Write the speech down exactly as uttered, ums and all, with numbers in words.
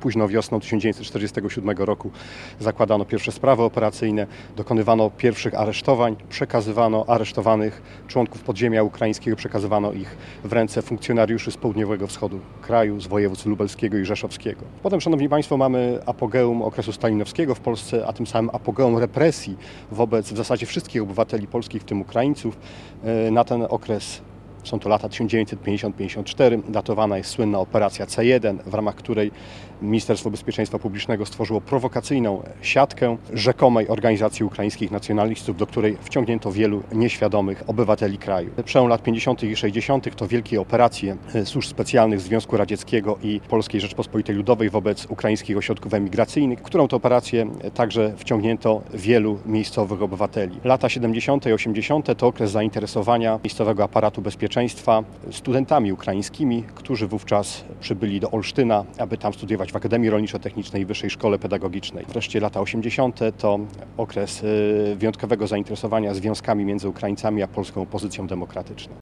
późno wiosną tysiąc dziewięćset czterdziestego siódmego roku zakładano pierwsze sprawy operacyjne, dokonywano pierwszych aresztowań, przekazywano aresztowanych członków podziemia ukraińskiego, przekazywano ich w ręce funkcjonariuszy z południowego wschodu kraju, z województw lubelskiego i rzeszowskiego. Potem, szanowni państwo, mamy apogeum okresu stalinowskiego w Polsce, a tym samym apogeum represji wobec w zasadzie wszystkich obywateli polskich, w tym Ukraińców. Na ten okres są to lata tysiąc dziewięćset pięćdziesiąty do pięćdziesiątego czwartego. Datowana jest słynna operacja C jeden, w ramach której Ministerstwo Bezpieczeństwa Publicznego stworzyło prowokacyjną siatkę rzekomej organizacji ukraińskich nacjonalistów, do której wciągnięto wielu nieświadomych obywateli kraju. Przełom lat pięćdziesiątych i sześćdziesiątych to wielkie operacje służb specjalnych Związku Radzieckiego i Polskiej Rzeczpospolitej Ludowej wobec ukraińskich ośrodków emigracyjnych, w którą to operację także wciągnięto wielu miejscowych obywateli. Lata siedemdziesiąte i osiemdziesiąte to okres zainteresowania miejscowego aparatu bezpieczeństwa studentami ukraińskimi, którzy wówczas przybyli do Olsztyna, aby tam studiować w Akademii Rolniczo-Technicznej i Wyższej Szkole Pedagogicznej. Wreszcie lata osiemdziesiąte to okres wyjątkowego zainteresowania związkami między Ukraińcami a polską opozycją demokratyczną.